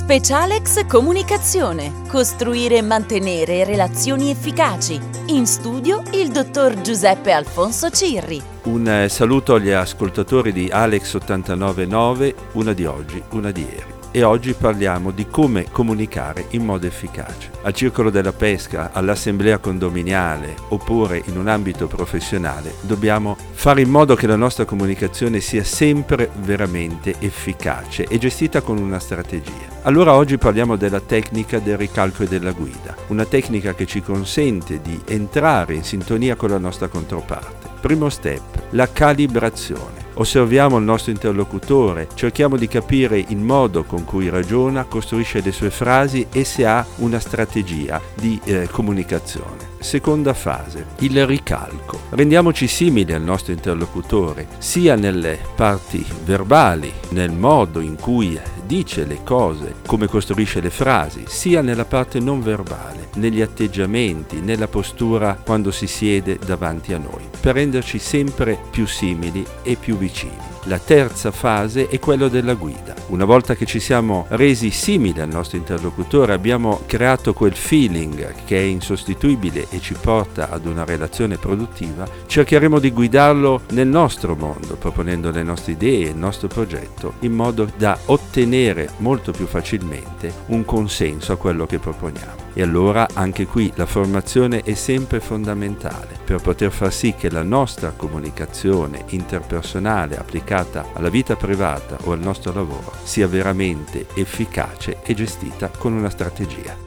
Specialex Comunicazione. Costruire e mantenere relazioni efficaci. In studio il dottor Giuseppe Alfonso Cirri. Un saluto agli ascoltatori di Alex 899, una di oggi, una di ieri. E oggi parliamo di come comunicare in modo efficace. Al circolo della pesca, all'assemblea condominiale oppure in un ambito professionale dobbiamo fare in modo che la nostra comunicazione sia sempre veramente efficace e gestita con una strategia. Allora oggi parliamo della tecnica del ricalco e della guida, una tecnica che ci consente di entrare in sintonia con la nostra controparte. Primo step, la calibrazione. Osserviamo il nostro interlocutore, cerchiamo di capire il modo con cui ragiona, costruisce le sue frasi e se ha una strategia di comunicazione. Seconda fase, il ricalco. Rendiamoci simili al nostro interlocutore, sia nelle parti verbali, nel modo in cui dice le cose, come costruisce le frasi, sia nella parte non verbale, negli atteggiamenti, nella postura quando si siede davanti a noi, per renderci sempre più simili e più vicini. La terza fase è quella della guida. Una volta che ci siamo resi simili al nostro interlocutore, abbiamo creato quel feeling che è insostituibile e ci porta ad una relazione produttiva, cercheremo di guidarlo nel nostro mondo, proponendo le nostre idee, il nostro progetto, in modo da ottenere molto più facilmente un consenso a quello che proponiamo. E allora anche qui la formazione è sempre fondamentale per poter far sì che la nostra comunicazione interpersonale applicata alla vita privata o al nostro lavoro sia veramente efficace e gestita con una strategia.